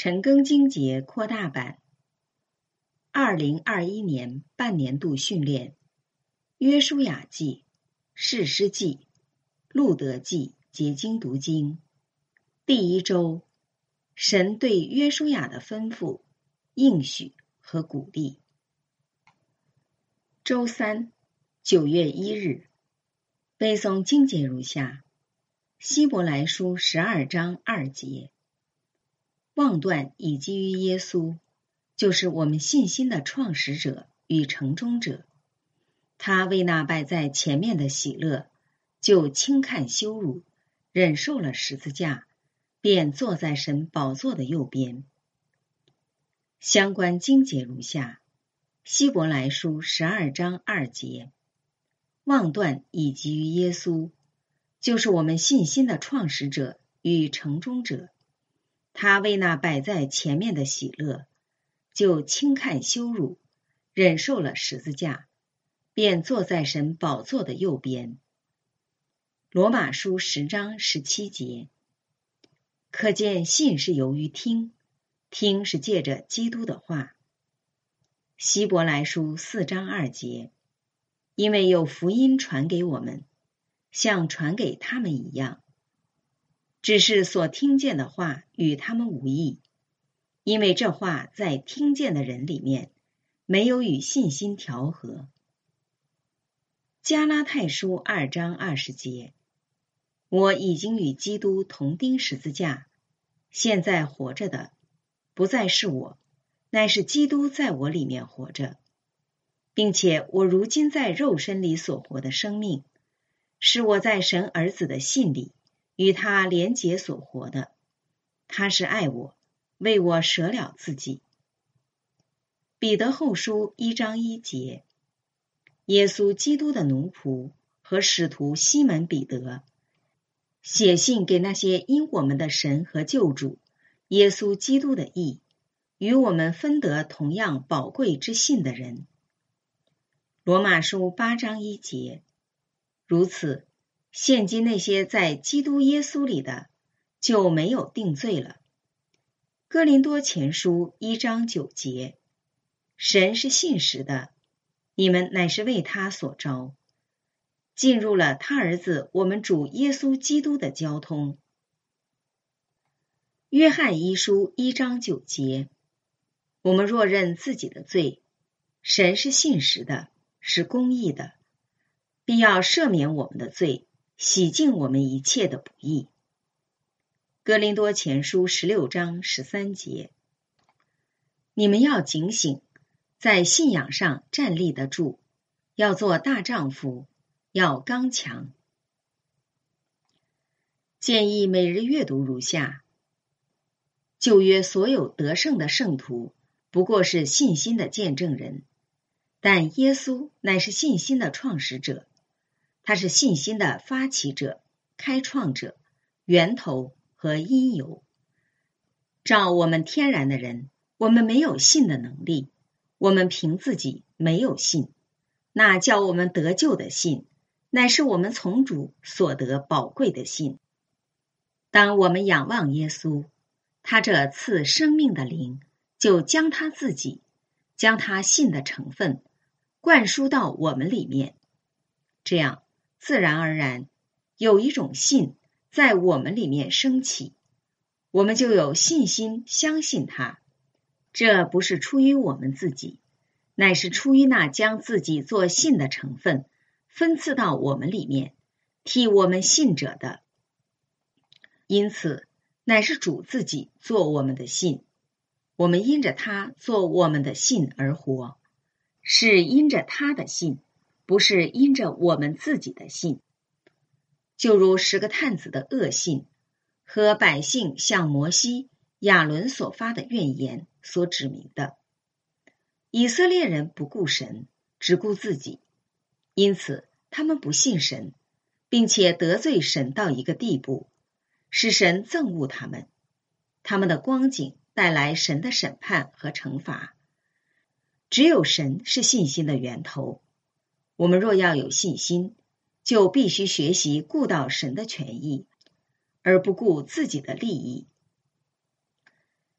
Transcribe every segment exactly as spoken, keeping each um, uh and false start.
陈庚经节扩大版二零二一年半年度训练约书亚记、士师记、路得记结经读经。第一周，神对约书亚的吩咐、应许和鼓励。周三，九月一日，背诵经节如下：希伯来书十二章二节。妄断以基于耶稣，就是我们信心的创始者与成终者。他为那摆在前面的喜乐，就轻看羞辱，忍受了十字架，便坐在神宝座的右边。相关经节如下：希伯来书十二章二节。妄断以基于耶稣，就是我们信心的创始者与成终者。他为那摆在前面的喜乐，就轻看羞辱，忍受了十字架，便坐在神宝座的右边。罗马书十章十七节。可见信是由于听，听是借着基督的话。希伯来书四章二节。因为有福音传给我们，像传给他们一样，只是所听见的话与他们无异，因为这话在听见的人里面没有与信心调和。加拉太书二章二十节。我已经与基督同钉十字架，现在活着的不再是我，乃是基督在我里面活着，并且我如今在肉身里所活的生命，是我在神儿子的信里与他连结所活的。他是爱我，为我舍了自己。彼得后书一章一节。耶稣基督的奴仆和使徒西门彼得写信给那些因我们的神和救主耶稣基督的义与我们分得同样宝贵之信的人。罗马书八章一节。如此，现今那些在基督耶稣里的，就没有定罪了。哥林多前书一章九节。神是信实的，你们乃是为他所招，进入了他儿子我们主耶稣基督的交通。约翰一书一章九节。我们若认自己的罪，神是信实的，是公义的，必要赦免我们的罪，洗净我们一切的不义。哥林多前书十六章十三节。你们要警醒，在信仰上站立得住，要做大丈夫，要刚强。建议每日阅读如下：旧约所有得胜的圣徒不过是信心的见证人，但耶稣乃是信心的创始者，他是信心的发起者、开创者、源头和因由。照我们天然的人，我们没有信的能力，我们凭自己没有信。那叫我们得救的信，乃是我们从主所得宝贵的信。当我们仰望耶稣，他这赐生命的灵，就将他自己，将他信的成分灌输到我们里面，这样自然而然有一种信在我们里面升起，我们就有信心相信他。这不是出于我们自己，乃是出于那将自己做信的成分分赐到我们里面，替我们信者的。因此乃是主自己做我们的信，我们因着他做我们的信而活，是因着他的信，不是因着我们自己的信。就如十个探子的恶信和百姓向摩西、亚伦所发的怨言所指明的。以色列人不顾神，只顾自己，因此他们不信神，并且得罪神到一个地步，使神憎恶他们。他们的光景带来神的审判和惩罚。只有神是信心的源头，我们若要有信心，就必须学习顾到神的权益，而不顾自己的利益。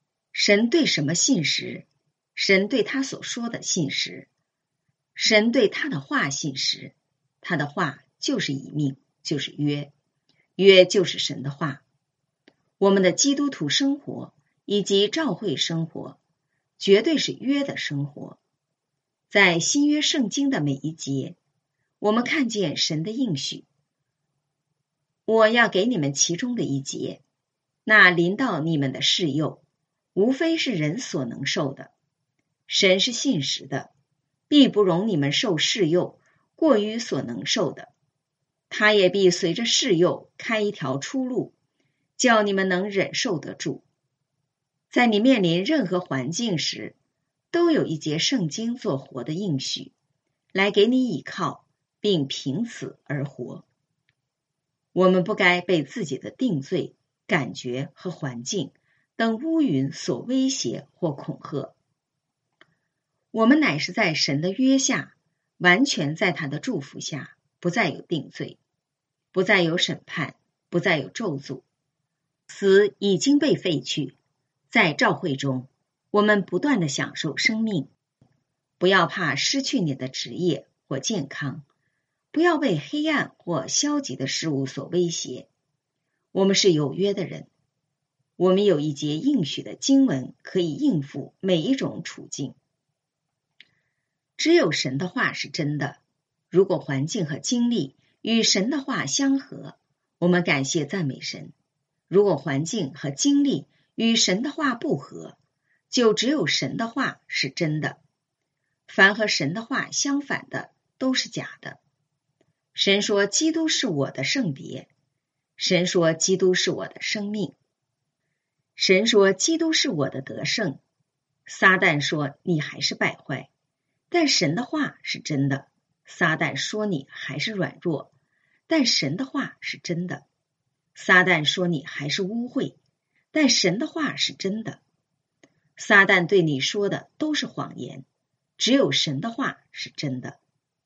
神对什么信实？神对他所说的信实。神对他的话信实，他的话就是以命，就是约，约就是神的话。我们的基督徒生活以及教会生活，绝对是约的生活。在新约圣经的每一节，我们看见神的应许。我要给你们其中的一节，那临到你们的事诱，无非是人所能受的。神是信实的，必不容你们受事诱过于所能受的，他也必随着事诱开一条出路，叫你们能忍受得住。在你面临任何环境时，都有一节圣经做活的应许，来给你倚靠，并凭此而活。我们不该被自己的定罪、感觉和环境等乌云所威胁或恐吓。我们乃是在神的约下，完全在他的祝福下，不再有定罪，不再有审判，不再有咒诅。死已经被废去。在召会中，我们不断地享受生命。不要怕失去你的职业或健康，不要被黑暗或消极的事物所威胁。我们是有约的人，我们有一节应许的经文可以应付每一种处境。只有神的话是真的。如果环境和经历与神的话相合，我们感谢赞美神；如果环境和经历与神的话不合，就只有神的话是真的。凡和神的话相反的都是假的。神说基督是我的圣别，神说基督是我的生命，神说基督是我的得胜。撒旦说你还是败坏，但神的话是真的。撒旦说你还是软弱，但神的话是真的。撒旦说你还是污秽，但神的话是真的。撒旦对你说的都是谎言，只有神的话是真的。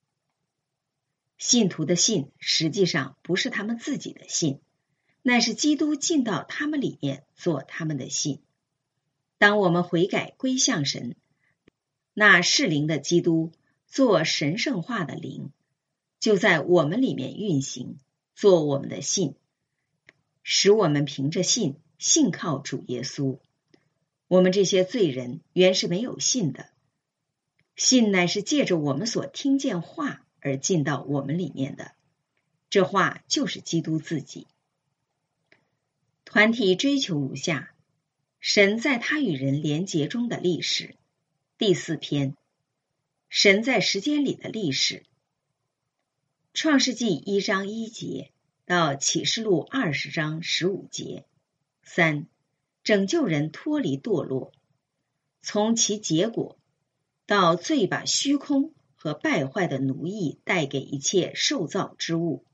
信徒的信实际上不是他们自己的信，乃是基督进到他们里面做他们的信。当我们悔改归向神，那是灵的基督做神圣化的灵，就在我们里面运行，做我们的信，使我们凭着信信靠主耶稣。我们这些罪人原是没有信的，信乃是借着我们所听见话而进到我们里面的，这话就是基督自己。团体追求如下：神在他与人连结中的历史。第四篇，神在时间里的历史。创世纪一章一节到启示录二十章十五节。三、拯救人脱离堕落，从其结果到罪把虚空和败坏的奴役带给一切受造之物。